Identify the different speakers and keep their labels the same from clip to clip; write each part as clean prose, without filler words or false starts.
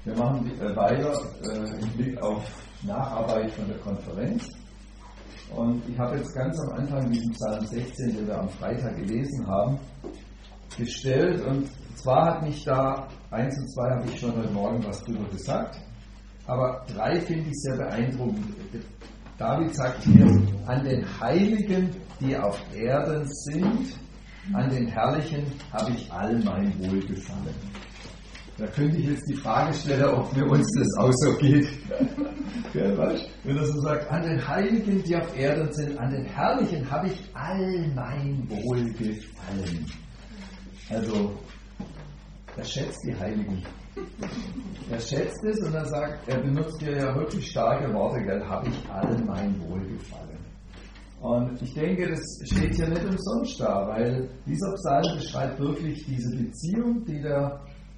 Speaker 1: Wir machen weiter im Blick auf Nacharbeit von der Konferenz. Und ich habe jetzt ganz am Anfang diesen Psalm 16, den wir am Freitag gelesen haben, gestellt. Und zwar hat mich da 1 und 2 habe ich schon heute Morgen was drüber gesagt. Aber 3 finde ich sehr beeindruckend. David sagt hier, an den Heiligen, die auf Erden sind, an den Herrlichen habe ich all mein Wohlgefallen. Da könnte ich jetzt die Frage stellen, ob mir uns das auch so geht. Ja, weißt? Wenn er so sagt, an den Heiligen, die auf Erden sind, an den Herrlichen habe ich all mein Wohlgefallen. Also, er schätzt die Heiligen. Er schätzt es und er sagt, er benutzt hier ja wirklich starke Worte, gell, habe ich all mein Wohlgefallen. Und ich denke, das steht hier nicht umsonst da, weil dieser Psalm beschreibt wirklich diese Beziehung, die der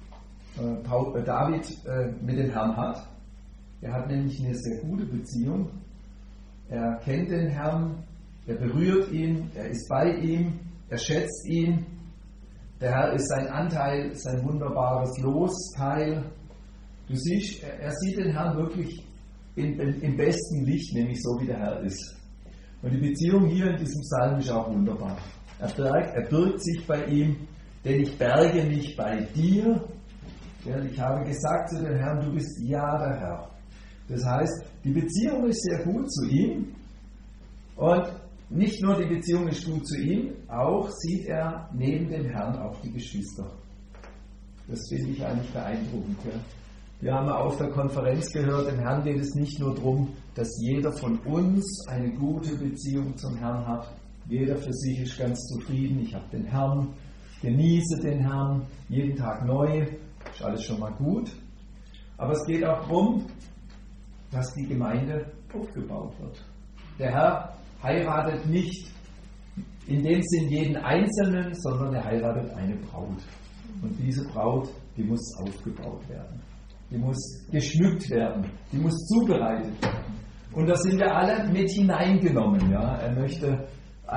Speaker 1: David mit dem Herrn hat. Er hat nämlich eine sehr gute Beziehung. Er kennt den Herrn, er berührt ihn, er ist bei ihm, er schätzt ihn. Der Herr ist sein Anteil, sein wunderbares Losteil. Du siehst, er sieht den Herrn wirklich im besten Licht, nämlich so wie der Herr ist. Und die Beziehung hier in diesem Psalm ist auch wunderbar. Er birgt sich bei ihm, denn ich berge mich bei dir. Ich habe gesagt zu dem Herrn, du bist ja der Herr. Das heißt, die Beziehung ist sehr gut zu ihm. Und nicht nur die Beziehung ist gut zu ihm, auch sieht er neben dem Herrn auch die Geschwister. Das finde ich eigentlich beeindruckend. Ja. Wir haben auf der Konferenz gehört, dem Herrn geht es nicht nur darum, dass jeder von uns eine gute Beziehung zum Herrn hat. Jeder für sich ist ganz zufrieden. Ich habe den Herrn, genieße den Herrn, jeden Tag neu. Ist alles schon mal gut. Aber es geht auch darum, dass die Gemeinde aufgebaut wird. Der Herr heiratet nicht in dem Sinn jeden Einzelnen, sondern er heiratet eine Braut. Und diese Braut, die muss aufgebaut werden. Die muss geschmückt werden. Die muss zubereitet werden. Und da sind wir alle mit hineingenommen. Ja? Er möchte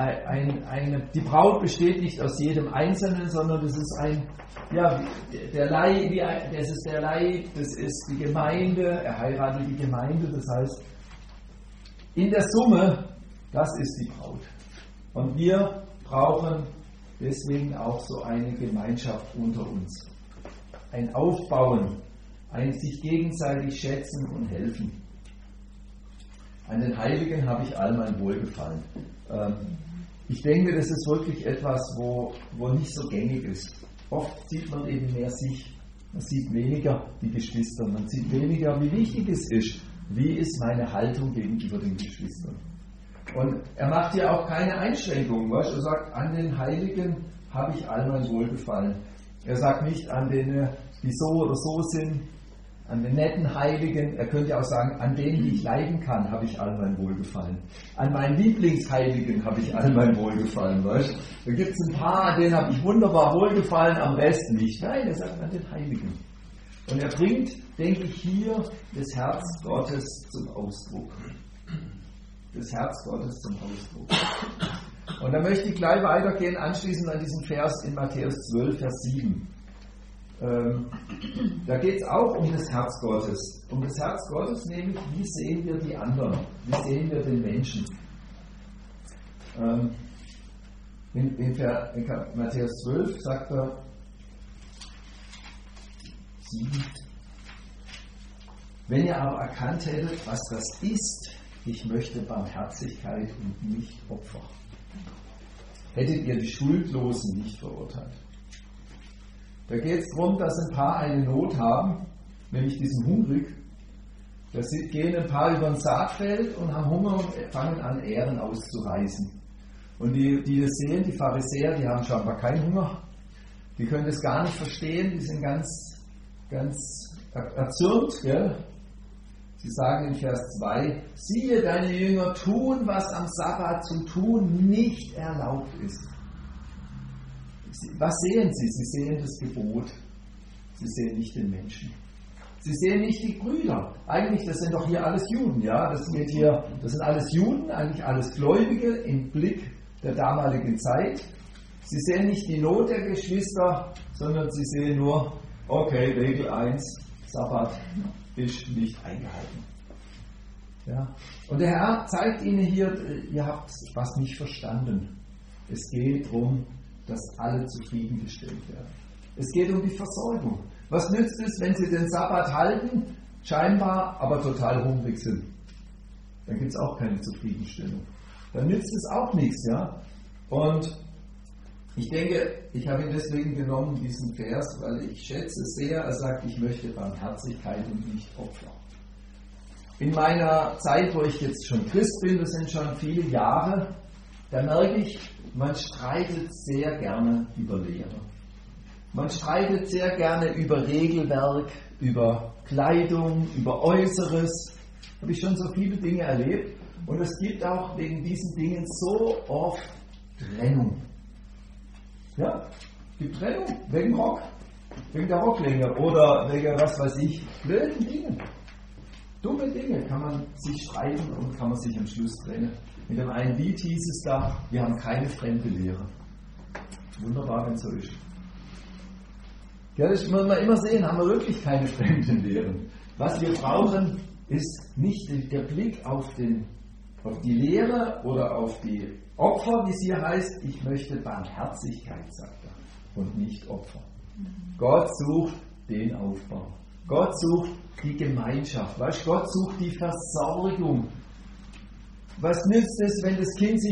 Speaker 1: die Braut besteht nicht aus jedem Einzelnen, sondern das ist der Leib, das ist die Gemeinde, er heiratet die Gemeinde, das heißt, in der Summe, das ist die Braut. Und wir brauchen deswegen auch so eine Gemeinschaft unter uns. Ein Aufbauen, ein sich gegenseitig schätzen und helfen. An den Heiligen habe ich all mein Wohlgefallen. Ich denke, das ist wirklich etwas, wo nicht so gängig ist. Oft sieht man eben mehr sich. Man sieht weniger die Geschwister. Man sieht weniger, wie wichtig es ist. Wie ist meine Haltung gegenüber den Geschwistern? Und er macht hier auch keine Einschränkungen. Weißt? Er sagt, an den Heiligen habe ich all mein Wohlgefallen. Er sagt nicht an denen, die so oder so sind, an den netten Heiligen. Er könnte auch sagen, an denen, die ich leiden kann, habe ich all mein Wohlgefallen. An meinen Lieblingsheiligen habe ich all mein Wohlgefallen. Weißt? Da gibt es ein paar, an denen habe ich wunderbar Wohlgefallen, am Rest nicht. Nein, er sagt an den Heiligen. Und er bringt, denke ich, hier das Herz Gottes zum Ausdruck. Das Herz Gottes zum Ausdruck. Und da möchte ich gleich weitergehen, anschließend an diesen Vers in Matthäus 12, Vers 7. Da geht es auch um das Herz Gottes. Um das Herz Gottes, nämlich, wie sehen wir die anderen? Wie sehen wir den Menschen? In Matthäus 12 sagt er, 7, wenn ihr aber erkannt hättet, was das ist, ich möchte Barmherzigkeit und nicht Opfer, hättet ihr die Schuldlosen nicht verurteilt. Da geht es darum, dass ein paar eine Not haben, nämlich diesen hungrig. Da gehen ein paar über ein Saatfeld und haben Hunger und fangen an, Ähren auszureißen. Und die das sehen, die Pharisäer, die haben scheinbar keinen Hunger. Die können das gar nicht verstehen, die sind ganz erzürnt. Gell? Sie sagen in Vers 2, siehe, deine Jünger tun, was am Sabbat zu tun nicht erlaubt ist. Was sehen sie? Sie sehen das Gebot. Sie sehen nicht den Menschen. Sie sehen nicht die Brüder. Eigentlich, das sind doch hier alles Juden. Ja? Das sind alles Juden, eigentlich alles Gläubige im Blick der damaligen Zeit. Sie sehen nicht die Not der Geschwister, sondern sie sehen nur, okay, Regel 1, Sabbat ist nicht eingehalten. Ja? Und der Herr zeigt ihnen hier, ihr habt was nicht verstanden. Es geht darum, dass alle zufriedengestellt werden. Es geht um die Versorgung. Was nützt es, wenn sie den Sabbat halten, scheinbar aber total hungrig sind? Dann gibt es auch keine Zufriedenstellung. Dann nützt es auch nichts. Ja? Und ich denke, ich habe ihn deswegen genommen, diesen Vers, weil ich schätze sehr, er sagt, ich möchte Barmherzigkeit und nicht Opfer. In meiner Zeit, wo ich jetzt schon Christ bin, das sind schon viele Jahre, da merke ich, man streitet sehr gerne über Lehre. Man streitet sehr gerne über Regelwerk, über Kleidung, über Äußeres. Habe ich schon so viele Dinge erlebt. Und es gibt auch wegen diesen Dingen so oft Trennung. Ja, es gibt Trennung wegen Rock, wegen der Rocklänge oder wegen was weiß ich, blöden Dingen. Dumme Dinge kann man sich streiten und kann man sich am Schluss trennen. In dem einen Lied hieß es da, wir haben keine fremde Lehre. Wunderbar, wenn es so ist. Ja, das muss man immer sehen, haben wir wirklich keine fremden Lehren. Was wir brauchen, ist nicht der Blick auf die Lehre oder auf die Opfer, wie es hier heißt. Ich möchte Barmherzigkeit, sagt er, und nicht Opfer. Gott sucht den Aufbau. Gott sucht die Gemeinschaft. Weißt, Gott sucht die Versorgung. Was nützt es, wenn das Kind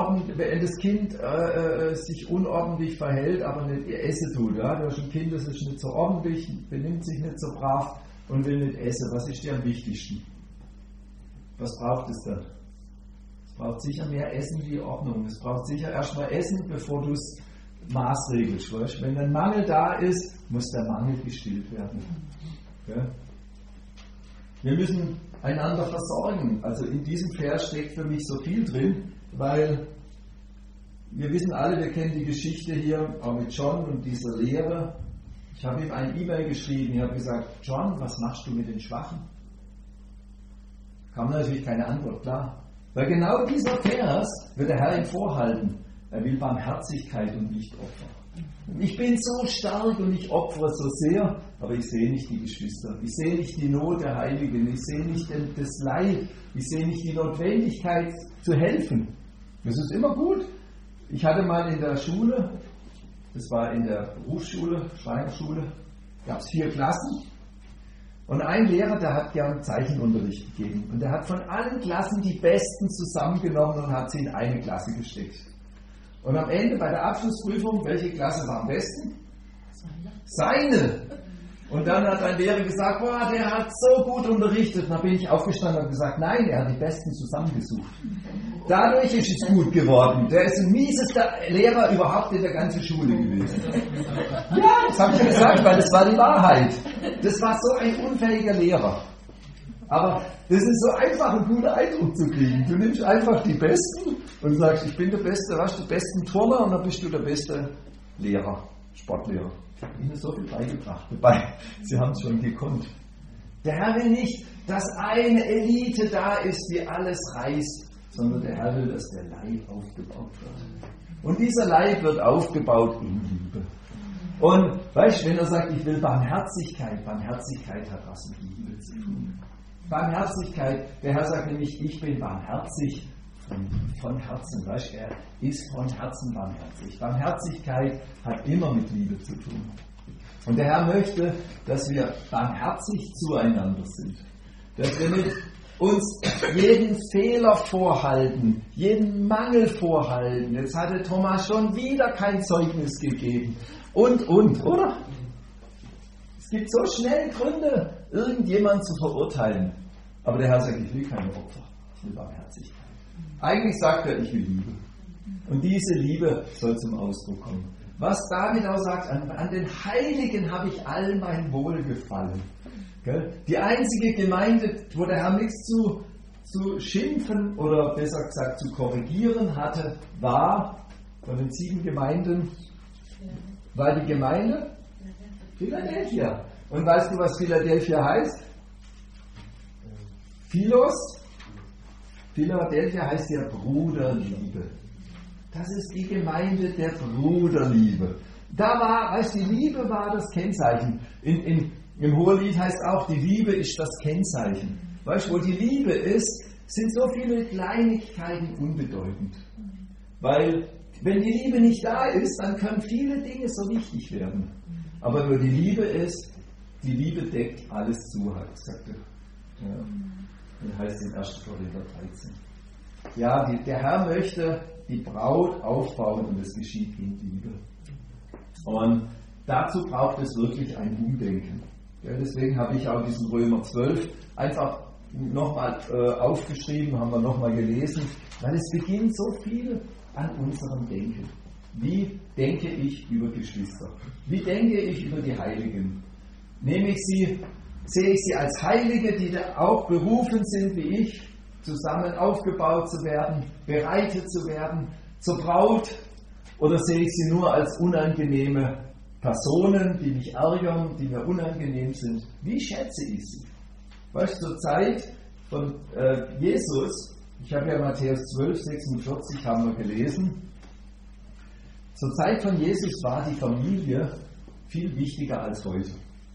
Speaker 1: sich unordentlich verhält, aber nicht essen tut? Ja? Du hast ein Kind, das ist nicht so ordentlich, benimmt sich nicht so brav und will nicht essen. Was ist dir am wichtigsten? Was braucht es dann? Es braucht sicher mehr Essen wie Ordnung. Es braucht sicher erstmal Essen, bevor du es maßregelst. Weißt? Wenn ein Mangel da ist, muss der Mangel gestillt werden. Ja? Wir müssen einander versorgen. Also in diesem Vers steckt für mich so viel drin, weil wir wissen alle, wir kennen die Geschichte hier auch mit John und dieser Lehre. Ich habe ihm ein E-Mail geschrieben, ich habe gesagt, John, was machst du mit den Schwachen? Kam natürlich keine Antwort, klar. Weil genau dieser Vers wird der Herr ihm vorhalten. Er will Barmherzigkeit und nicht Opfer. Ich bin so stark und ich opfere so sehr, aber ich sehe nicht die Geschwister. Ich sehe nicht die Not der Heiligen. Ich sehe nicht das Leid. Ich sehe nicht die Notwendigkeit zu helfen. Das ist immer gut. Ich hatte mal in der Schule, das war in der Berufsschule, Schreinerschule, gab es 4 Klassen. Und ein Lehrer, der hat gern Zeichenunterricht gegeben. Und der hat von allen Klassen die Besten zusammengenommen und hat sie in eine Klasse gesteckt. Und am Ende bei der Abschlussprüfung, welche Klasse war am besten? Seine! Und dann hat ein Lehrer gesagt, boah, der hat so gut unterrichtet. Und dann bin ich aufgestanden und gesagt, nein, er hat die Besten zusammengesucht. Dadurch ist es gut geworden. Der ist ein miesester Lehrer überhaupt in der ganzen Schule gewesen. Ja, das habe ich gesagt, weil das war die Wahrheit. Das war so ein unfähiger Lehrer. Aber das ist so einfach, einen guten Eindruck zu kriegen. Du nimmst einfach die Besten und sagst, ich bin der Beste, was, der besten Turner und dann bist du der beste Lehrer, Sportlehrer. Ich habe ihnen so viel beigebracht. Wobei, sie haben es schon gekonnt. Der Herr will nicht, dass eine Elite da ist, die alles reißt, sondern der Herr will, dass der Leib aufgebaut wird. Und dieser Leib wird aufgebaut in Liebe. Und weißt du, wenn er sagt, ich will Barmherzigkeit, Barmherzigkeit hat was mit Liebe zu tun. Barmherzigkeit, der Herr sagt nämlich, ich bin barmherzig von Herzen. Weißt du, er ist von Herzen barmherzig. Barmherzigkeit hat immer mit Liebe zu tun. Und der Herr möchte, dass wir barmherzig zueinander sind. Dass wir mit uns jeden Fehler vorhalten, jeden Mangel vorhalten. Jetzt hatte Thomas schon wieder kein Zeugnis gegeben. Und, oder? Es gibt so schnell Gründe, irgendjemanden zu verurteilen. Aber der Herr sagt, ich will keine Opfer, ich will Barmherzigkeit. Eigentlich sagt er, ich will Liebe. Und diese Liebe soll zum Ausdruck kommen. Was David auch sagt, an den Heiligen habe ich all mein Wohlgefallen. Die einzige Gemeinde, wo der Herr nichts zu schimpfen oder besser gesagt zu korrigieren hatte, war von den 7 Gemeinden, war die Gemeinde Philadelphia. Und weißt du, was Philadelphia heißt? Philos. Philadelphia heißt ja Bruderliebe. Das ist die Gemeinde der Bruderliebe. Da war, weißt du, die Liebe war das Kennzeichen. In Im Hohelied heißt auch, die Liebe ist das Kennzeichen. Weißt du, wo die Liebe ist, sind so viele Kleinigkeiten unbedeutend. Weil, wenn die Liebe nicht da ist, dann können viele Dinge so wichtig werden. Aber wo die Liebe ist, die Liebe deckt alles zu, sagt er. Ja. Das heißt in 1. Korinther 13. Ja, der Herr möchte die Braut aufbauen und es geschieht in Liebe. Und dazu braucht es wirklich ein Umdenken. Ja, deswegen habe ich auch diesen Römer 12 einfach nochmal aufgeschrieben, haben wir nochmal gelesen, weil es beginnt so viel an unserem Denken. Wie denke ich über Geschwister? Wie denke ich über die Heiligen? Sehe ich sie als Heilige, die da auch berufen sind wie ich, zusammen aufgebaut zu werden, bereitet zu werden, zur Braut? Oder sehe ich sie nur als unangenehme Personen, die mich ärgern, die mir unangenehm sind? Wie schätze ich sie? Weißt du, zur Zeit von Jesus, ich habe ja Matthäus 12, 46 haben wir gelesen, zur Zeit von Jesus war die Familie viel wichtiger als heute.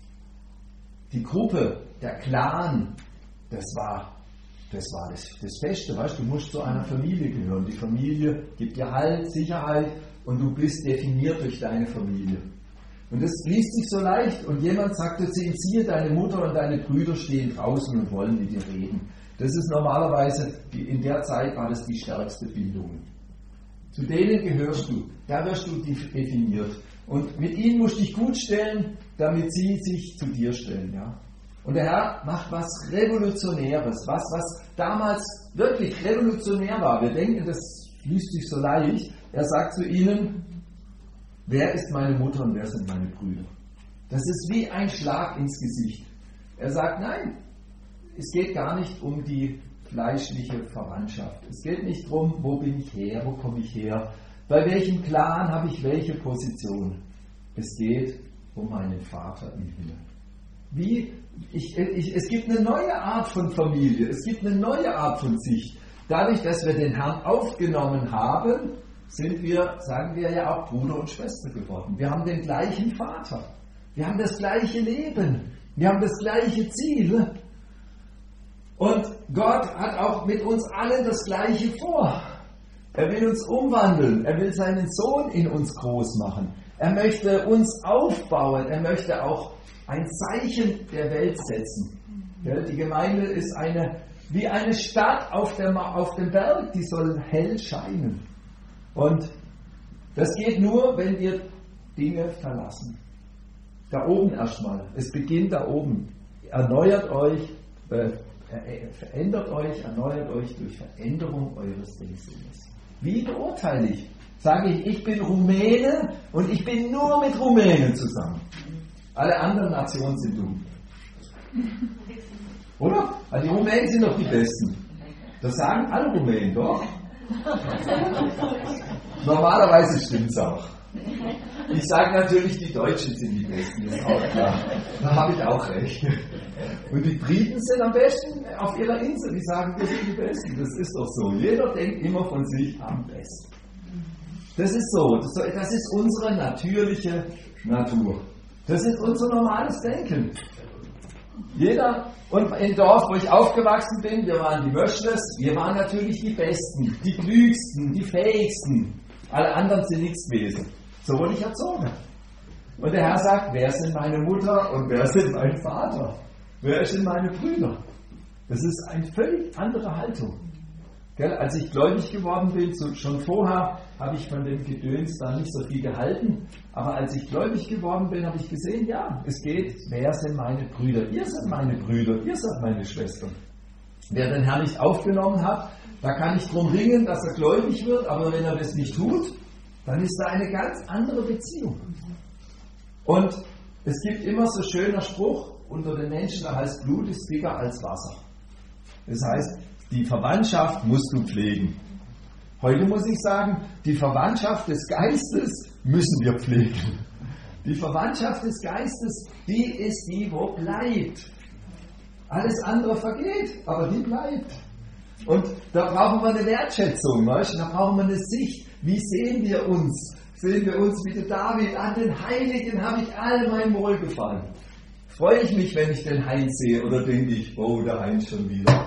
Speaker 1: Die Gruppe, der Clan, das war das Beste. Weißt du, musst zu einer Familie gehören. Die Familie gibt dir Halt, Sicherheit und du bist definiert durch deine Familie. Und das liest sich so leicht. Und jemand sagte zu ihm, siehe, deine Mutter und deine Brüder stehen draußen und wollen mit dir reden. Das ist normalerweise, in der Zeit war das die stärkste Bindung. Zu denen gehörst du, da wirst du definiert. Und mit ihnen musst du dich gut stellen, damit sie sich zu dir stellen. Ja? Und der Herr macht was Revolutionäres, was damals wirklich revolutionär war. Wir denken, das liest sich so leicht. Er sagt zu ihnen, wer ist meine Mutter und wer sind meine Brüder? Das ist wie ein Schlag ins Gesicht. Er sagt, nein, es geht gar nicht um die fleischliche Verwandtschaft. Es geht nicht darum, wo bin ich her, wo komme ich her, bei welchem Clan habe ich welche Position. Es geht um meinen Vater im Himmel. Es gibt eine neue Art von Familie, es gibt eine neue Art von Sicht. Dadurch, dass wir den Herrn aufgenommen haben, sind wir, sagen wir ja auch, Bruder und Schwester geworden. Wir haben den gleichen Vater. Wir haben das gleiche Leben. Wir haben das gleiche Ziel. Und Gott hat auch mit uns allen das Gleiche vor. Er will uns umwandeln. Er will seinen Sohn in uns groß machen. Er möchte uns aufbauen. Er möchte auch ein Zeichen der Welt setzen. Die Gemeinde ist wie eine Stadt auf dem Berg, die soll hell scheinen. Und das geht nur, wenn wir Dinge verlassen. Da oben erstmal. Es beginnt da oben. Erneuert euch, verändert euch, erneuert euch durch Veränderung eures Denksinnes. Wie beurteile ich? Sage ich bin Rumäne und ich bin nur mit Rumänen zusammen. Alle anderen Nationen sind dumm. Oder? Also die Rumänen sind doch die Besten. Das sagen alle Rumänen, doch? Normalerweise stimmt es auch. Ich sage natürlich, die Deutschen sind die Besten, ist auch klar. Da habe ich auch recht. Und die Briten sind am besten auf ihrer Insel, die sagen, wir sind die Besten. Das ist doch so. Jeder denkt immer von sich am besten. Das ist so. Das ist unsere natürliche Natur. Das ist unser normales Denken. Und im Dorf, wo ich aufgewachsen bin, wir waren die Möschles, wir waren natürlich die Besten, die Klügsten, die Fähigsten. Alle anderen sind nichts gewesen. So wurde ich erzogen. Und der Herr sagt, wer sind meine Mutter und wer sind mein Vater? Wer sind meine Brüder? Das ist eine völlig andere Haltung. Als ich gläubig geworden bin, schon vorher habe ich von dem Gedöns da nicht so viel gehalten, aber als ich gläubig geworden bin, habe ich gesehen, ja, es geht, wer sind meine Brüder? Ihr seid meine Brüder, ihr seid meine Schwestern. Wer den Herrn nicht aufgenommen hat, da kann ich drum ringen, dass er gläubig wird, aber wenn er das nicht tut, dann ist da eine ganz andere Beziehung. Und es gibt immer so ein schöner Spruch unter den Menschen, da heißt, Blut ist dicker als Wasser. Das heißt, die Verwandtschaft musst du pflegen. Heute muss ich sagen, die Verwandtschaft des Geistes müssen wir pflegen. Die Verwandtschaft des Geistes, die ist die, wo bleibt. Alles andere vergeht, aber die bleibt. Und da brauchen wir eine Wertschätzung, weißt? Da brauchen wir eine Sicht. Wie sehen wir uns? Sehen wir uns wie der David, an den Heiligen habe ich all mein Wohlgefallen. Freue ich mich, wenn ich den Heinz sehe, oder denke ich, oh, der Heinz schon wieder?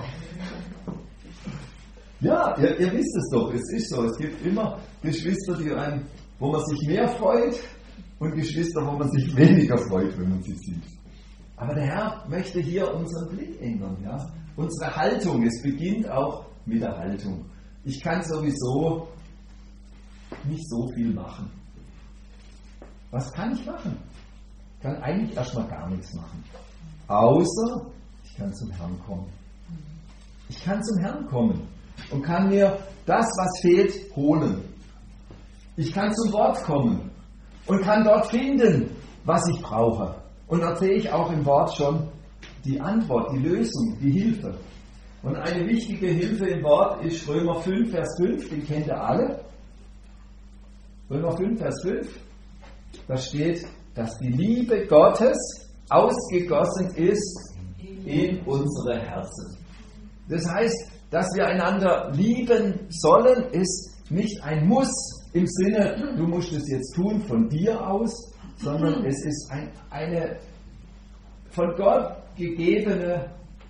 Speaker 1: Ja, ihr wisst es doch, es ist so. Es gibt immer Geschwister, wo man sich mehr freut und Geschwister, wo man sich weniger freut, wenn man sie sieht. Aber der Herr möchte hier unseren Blick ändern, ja? Unsere Haltung. Es beginnt auch mit der Haltung. Ich kann sowieso nicht so viel machen. Was kann ich machen? Ich kann eigentlich erstmal gar nichts machen. Außer ich kann zum Herrn kommen. Ich kann zum Herrn kommen und kann mir das, was fehlt, holen. Ich kann zum Wort kommen und kann dort finden, was ich brauche. Und dort sehe ich auch im Wort schon die Antwort, die Lösung, die Hilfe. Und eine wichtige Hilfe im Wort ist Römer 5, Vers 5, den kennt ihr alle. Römer 5, Vers 5, da steht, dass die Liebe Gottes ausgegossen ist in unsere Herzen. Das heißt, dass wir einander lieben sollen, ist nicht ein Muss im Sinne, du musst es jetzt tun von dir aus, sondern es ist ein von Gott gegebener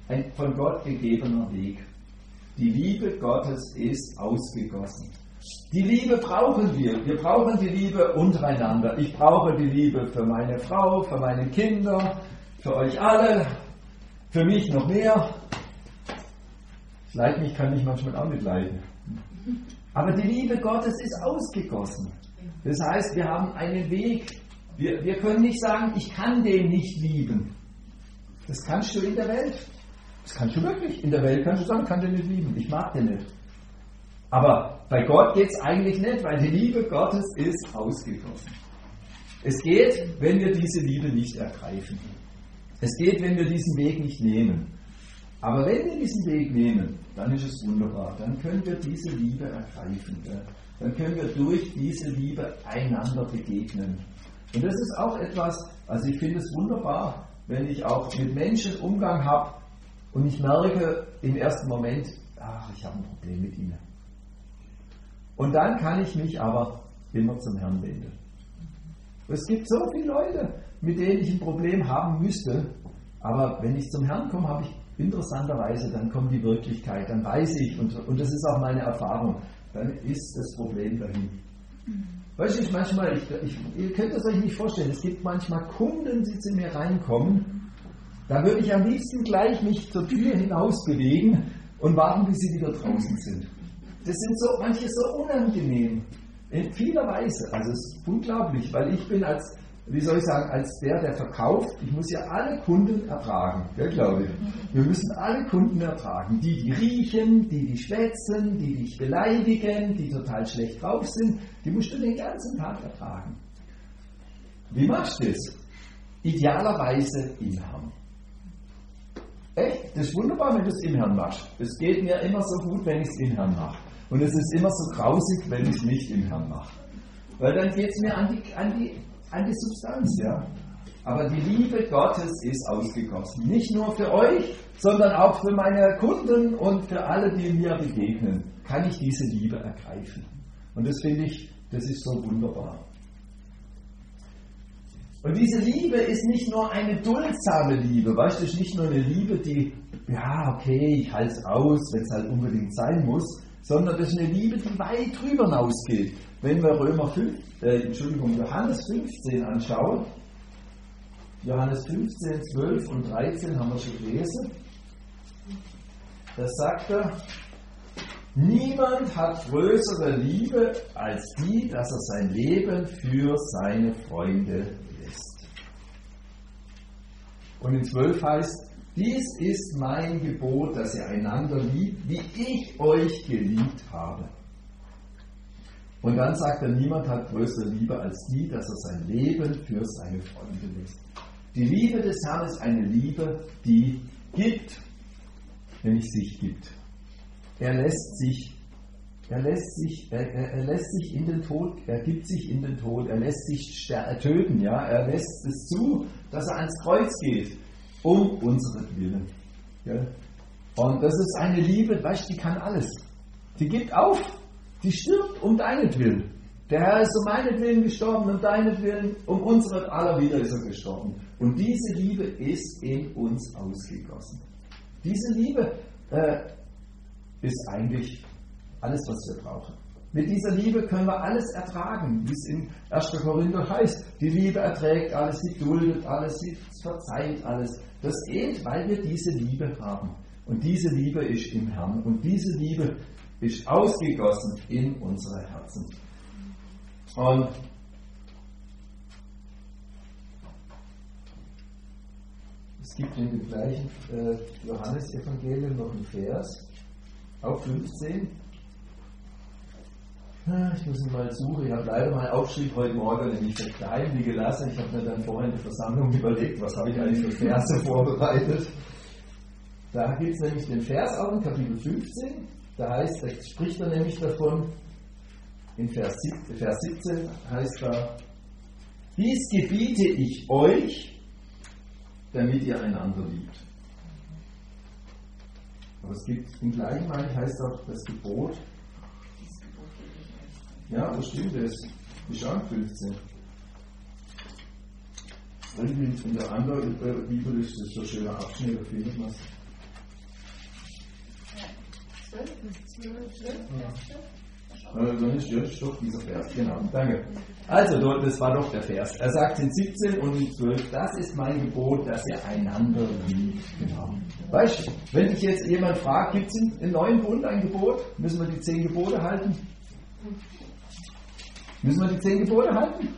Speaker 1: Weg. Die Liebe Gottes ist ausgegossen. Die Liebe brauchen wir. Wir brauchen die Liebe untereinander. Ich brauche die Liebe für meine Frau, für meine Kinder, für euch alle, für mich noch mehr. Leid mich kann ich manchmal auch nicht leiden. Aber die Liebe Gottes ist ausgegossen. Das heißt, wir haben einen Weg. Wir können nicht sagen, ich kann den nicht lieben. Das kannst du in der Welt. Das kannst du wirklich. In der Welt kannst du sagen, ich kann den nicht lieben. Ich mag den nicht. Aber bei Gott geht es eigentlich nicht, weil die Liebe Gottes ist ausgegossen. Es geht, wenn wir diese Liebe nicht ergreifen. Es geht, wenn wir diesen Weg nicht nehmen. Aber wenn wir diesen Weg nehmen, dann ist es wunderbar. Dann können wir diese Liebe ergreifen. Dann können wir durch diese Liebe einander begegnen. Und das ist auch etwas, also ich finde es wunderbar, wenn ich auch mit Menschen Umgang habe und ich merke im ersten Moment, ich habe ein Problem mit ihnen. Und dann kann ich mich aber immer zum Herrn wenden. Es gibt so viele Leute, mit denen ich ein Problem haben müsste, aber wenn ich zum Herrn komme, habe ich interessanterweise, dann kommt die Wirklichkeit, dann weiß ich, und das ist auch meine Erfahrung, dann ist das Problem dahin. Weißt du, manchmal, ihr könnt es euch nicht vorstellen, es gibt manchmal Kunden, die zu mir reinkommen, da würde ich am liebsten gleich mich zur Tür hinaus bewegen und warten, bis sie wieder draußen sind. Das sind so manche so unangenehm, in vieler Weise, also es ist unglaublich, weil ich bin als der verkauft, ich muss ja alle Kunden ertragen, gell, Claudia? Wir müssen alle Kunden ertragen, die riechen, die schwätzen, die dich beleidigen, die total schlecht drauf sind, die musst du den ganzen Tag ertragen. Wie machst du das? Idealerweise im Herrn. Echt? Das ist wunderbar, wenn du es im Herrn machst. Es geht mir immer so gut, wenn ich es im Herrn mache. Und es ist immer so grausig, wenn ich es nicht im Herrn mache. Weil dann geht es mir an die Substanz, ja. Aber die Liebe Gottes ist ausgegossen. Nicht nur für euch, sondern auch für meine Kunden und für alle, die mir begegnen, kann ich diese Liebe ergreifen. Und das finde ich, das ist so wunderbar. Und diese Liebe ist nicht nur eine duldsame Liebe, weißt du, es ist nicht nur eine Liebe, die, ja, okay, ich halte es aus, wenn es halt unbedingt sein muss, sondern das ist eine Liebe, die weit drüber hinausgeht. Wenn wir Johannes 15 anschauen, Johannes 15, 12 und 13 haben wir schon gelesen, da sagt er, niemand hat größere Liebe als die, dass er sein Leben für seine Freunde lässt. Und in 12 heißt, dies ist mein Gebot, dass ihr einander liebt, wie ich euch geliebt habe. Und dann sagt er, niemand hat größere Liebe als die, dass er sein Leben für seine Freunde lässt. Die Liebe des Herrn ist eine Liebe, die gibt, nämlich sich gibt. Er lässt sich in den Tod, er gibt sich in den Tod, er lässt sich töten, ja, er lässt es zu, dass er ans Kreuz geht, um unseren ja. Und das ist eine Liebe, weißt du, die kann alles. Die gibt auf, die stirbt um deinetwillen. Der Herr ist um meinetwillen gestorben, um deinetwillen, um unsere aller Willen ist er gestorben. Und diese Liebe ist in uns ausgegossen. Diese Liebe ist eigentlich alles, was wir brauchen. Mit dieser Liebe können wir alles ertragen, wie es in 1. Korinther heißt. Die Liebe erträgt alles, sie duldet alles, sie verzeiht alles. Das geht, weil wir diese Liebe haben. Und diese Liebe ist im Herrn. Und diese Liebe ist ausgegossen in unsere Herzen. Und es gibt in dem gleichen Johannesevangelium noch einen Vers, auch 15. Ich muss ihn mal suchen. Ich habe leider meinen Aufschrieb heute Morgen nämlich für klein gelassen. Ich habe mir dann vorhin in der Versammlung überlegt, was habe ich eigentlich für Verse vorbereitet. Da gibt es nämlich den Vers auch in Kapitel 15. Da spricht er nämlich davon, in Vers 17 heißt da, dies gebiete ich euch, damit ihr einander liebt. Aber es gibt im gleichen Mal heißt auch das Gebot. Ja, das stimmt, das ist auch 15. In der anderen Bibel ist das so ein schöner Abschnitt, da findet man es. 12. Dann ist doch dieser Vers, genau, danke. Also, das war doch der Vers. Er sagt in 17 und in 12, das ist mein Gebot, dass ihr einander liebt. Genau. Weißt du, wenn dich jetzt jemand fragt, gibt es im neuen Bund ein Gebot? Müssen wir die 10 Gebote halten? Müssen wir die 10 Gebote halten?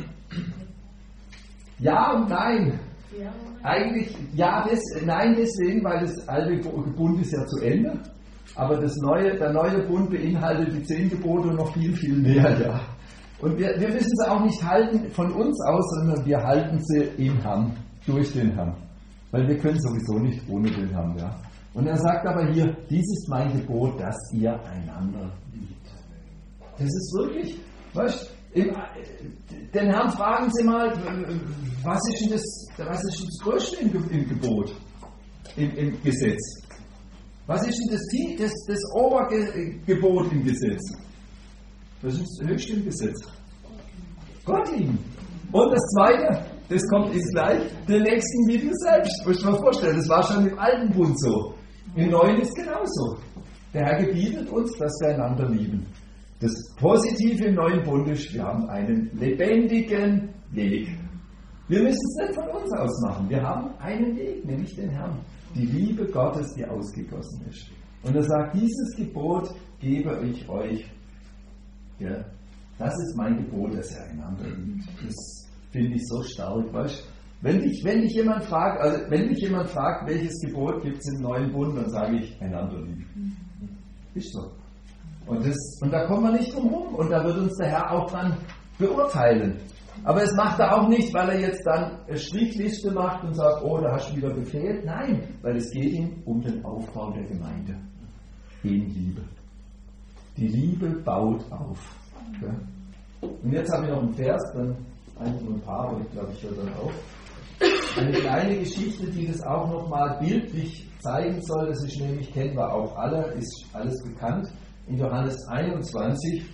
Speaker 1: Ja und nein. Eigentlich ja, nein deswegen, weil das alte Bund ist ja zu Ende. Aber der neue Bund beinhaltet die 10 Gebote und noch viel, viel mehr. Ja. Und wir müssen sie auch nicht halten von uns aus, sondern wir halten sie im Herrn, durch den Herrn. Weil wir können sowieso nicht ohne den Herrn. Ja. Und er sagt aber hier, dies ist mein Gebot, dass ihr einander liebt. Das ist wirklich, weißt du, den Herrn fragen Sie mal, was ist denn das Größte im Gebot, im Gesetz? Was ist denn das Obergebot im Gesetz? Das ist das höchste im Gesetz. Gott lieben. Und das Zweite, das kommt ins Gleich, den Nächsten wie du selbst. Musst du dir mal vorstellen, das war schon im Alten Bund so. Im Neuen ist genauso. Der Herr gebietet uns, dass wir einander lieben. Das Positive im neuen Bund ist, wir haben einen lebendigen Weg. Wir müssen es nicht von uns aus machen. Wir haben einen Weg, nämlich den Herrn. Die Liebe Gottes, die ausgegossen ist. Und er sagt, dieses Gebot gebe ich euch. Ja, das ist mein Gebot, dass ihr einander liebt. Das finde ich so stark. Weißt? Wenn dich jemand fragt, welches Gebot gibt es im neuen Bund, dann sage ich, einander lieben. Ist so. Und da kommen wir nicht drum herum. Und da wird uns der Herr auch dran beurteilen. Aber es macht er auch nicht, weil er jetzt dann eine Strichliste macht und sagt, oh, da hast du wieder Befehl. Nein, weil es geht ihm um den Aufbau der Gemeinde. In Liebe. Die Liebe baut auf. Okay? Und jetzt habe ich noch einen Vers, dann eigentlich nur ein paar, aber ich glaube, ich höre dann auf. Eine kleine Geschichte, die das auch nochmal bildlich zeigen soll, das ist nämlich, kennen wir auch alle, ist alles bekannt. In Johannes 21,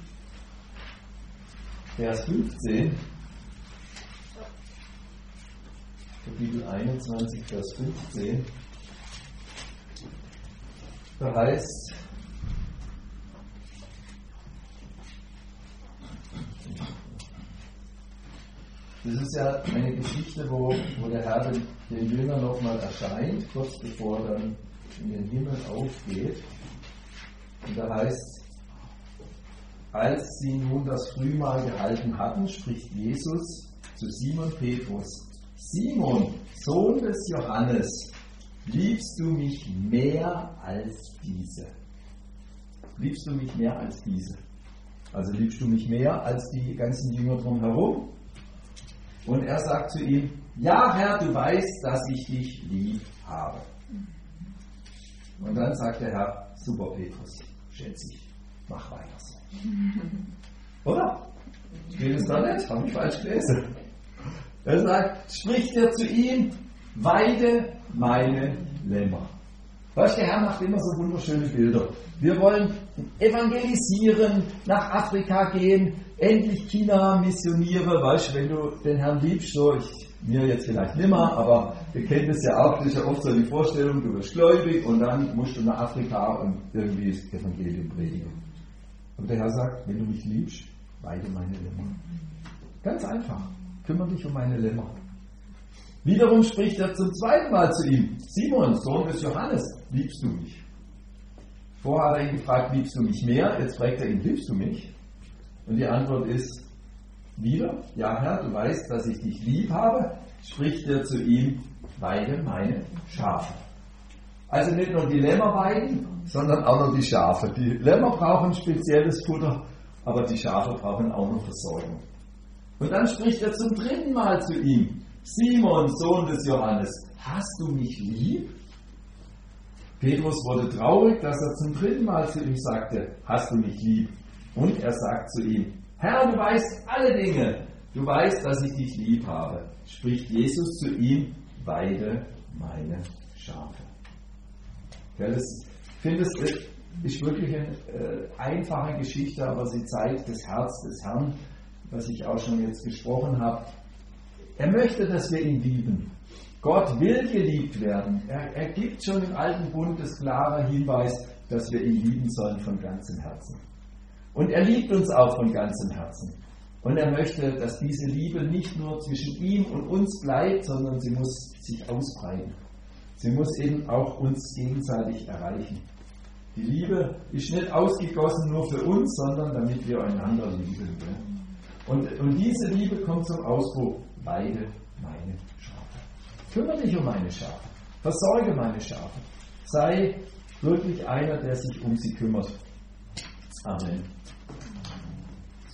Speaker 1: Vers 15, Kapitel 21, Vers 15, da heißt, das ist ja eine Geschichte, wo der Herr den Jüngern nochmal erscheint, kurz bevor er dann in den Himmel aufgeht. Und da heißt, als sie nun das Frühmahl gehalten hatten, spricht Jesus zu Simon Petrus: Simon, Sohn des Johannes, liebst du mich mehr als diese? Liebst du mich mehr als diese? Also liebst du mich mehr als die ganzen Jünger drumherum? Und er sagt zu ihm: Ja, Herr, du weißt, dass ich dich lieb habe. Und dann sagt der Herr: Super, Petrus, schätze ich, mach weiter so. Oder? Steht es da nicht? Habe ich falsch gelesen. Er sagt, spricht er zu ihm: Weide meine Lämmer. Weißt du, der Herr macht immer so wunderschöne Bilder. Wir wollen evangelisieren, nach Afrika gehen, endlich China missionieren. Weißt du, wenn du den Herrn liebst, so mir jetzt vielleicht nimmer, aber ihr kennt es ja auch, das ist ja oft so die Vorstellung, du wirst gläubig und dann musst du nach Afrika und irgendwie das Evangelium predigen. Und der Herr sagt, wenn du mich liebst, weide meine Lämmer. Ganz einfach, kümmere dich um meine Lämmer. Wiederum spricht er zum zweiten Mal zu ihm, Simon, Sohn des Johannes, liebst du mich? Vorher hat er ihn gefragt, liebst du mich mehr? Jetzt fragt er ihn, liebst du mich? Und die Antwort ist wieder, ja Herr, du weißt, dass ich dich lieb habe, spricht er zu ihm, weide meine Schafe. Also nicht nur die Lämmer weiden, sondern auch noch die Schafe. Die Lämmer brauchen spezielles Futter, aber die Schafe brauchen auch noch Versorgung. Und dann spricht er zum dritten Mal zu ihm, Simon, Sohn des Johannes, hast du mich lieb? Petrus wurde traurig, dass er zum dritten Mal zu ihm sagte, hast du mich lieb? Und er sagt zu ihm, Herr, du weißt alle Dinge, du weißt, dass ich dich lieb habe. Spricht Jesus zu ihm, weide meine Schafe. Ja, ich finde, es ist wirklich eine einfache Geschichte, aber sie zeigt das Herz des Herrn, was ich auch schon jetzt gesprochen habe. Er möchte, dass wir ihn lieben. Gott will geliebt werden. Er gibt schon im Alten Bund das klare Hinweis, dass wir ihn lieben sollen von ganzem Herzen. Und er liebt uns auch von ganzem Herzen. Und er möchte, dass diese Liebe nicht nur zwischen ihm und uns bleibt, sondern sie muss sich ausbreiten. Sie muss eben auch uns gegenseitig erreichen. Die Liebe ist nicht ausgegossen nur für uns, sondern damit wir einander lieben. Und diese Liebe kommt zum Ausdruck, weide meine Schafe. Kümmere dich um meine Schafe. Versorge meine Schafe. Sei wirklich einer, der sich um sie kümmert. Amen.